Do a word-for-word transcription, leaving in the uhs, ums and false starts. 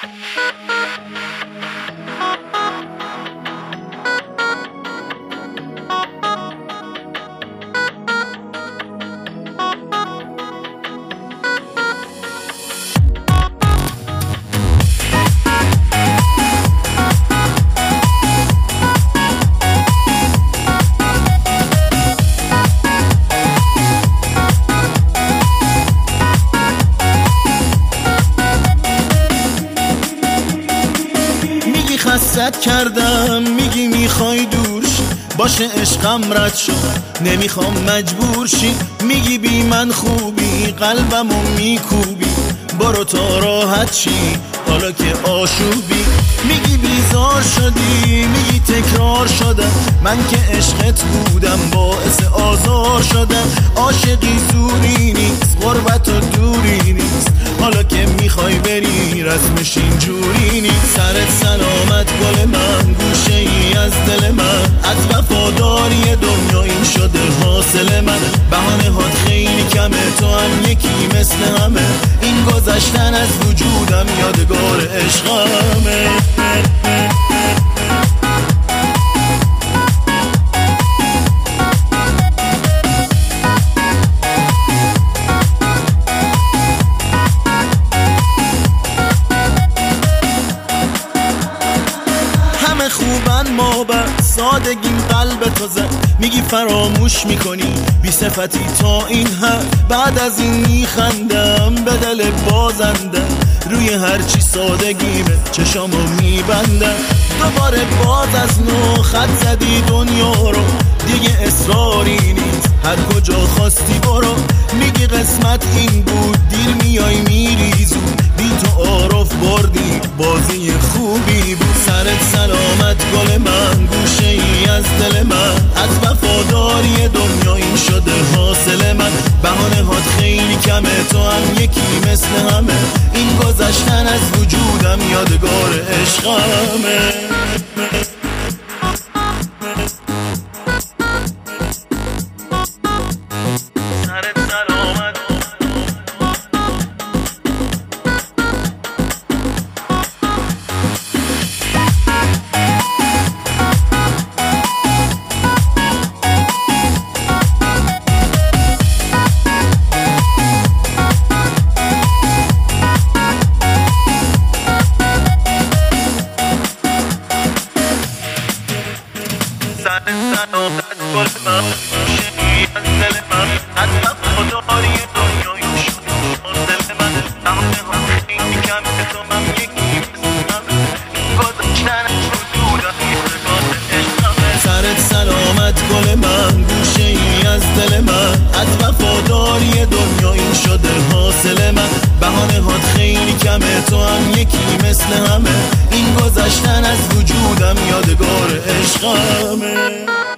خستت کردم میگی میخوای دور شی، باشه عشقم رد شد نمیخوام مجبور شی. میگی بی من خوبی قلبمو میکوبی، برو تا راحت شی حالا که آشوبی. میگی بیزار شدی میگی تکرار شدم، من که عشقت بودم باعث آزار شدم. عاشقی زوری نیست غربت و دوری نیست، حالا که میخوای بری رسمش اینجوری نیست. سرت سلامت گل من گوشه ای از دل من، از وفاداری دنیا این شده حاصل من. بهانه هات خیلی کمه تو هم یکی مثل همه، این گذشتن از وجودم یادگار عشقمه. همه خوبن ما بس سادگیم قلب تو زد، میگی فراموش میکنی بی صفتی تا این حد. بعد از این میخندم به دل بازندم، روی هرچی سادگیمه چشامو میبندم. دوباره باز از نو خط زدی دنیا رو، دیگه اصراری نیست هر کجا خواستی برو. میگی قسمت این بود دیر میای میری زود، بی تو عارف بردی بازی خوبی بود. سرت سلامت گل من گوشه ای از دل من، از وفاداری دنیا این شده حاصل من. بهانه هات خیلی کمه تو هم یکی مثل همه، این گذشتن از وجودم یادگار عشقمه. سرت سلامت گل من گوشه ای از دل من، از وفاداری دنیا این شده حاصل من. بهانه هات خیلی کمه تو هم یکی مثل همه، این گذشتن از وجودم یادگار عشقمه.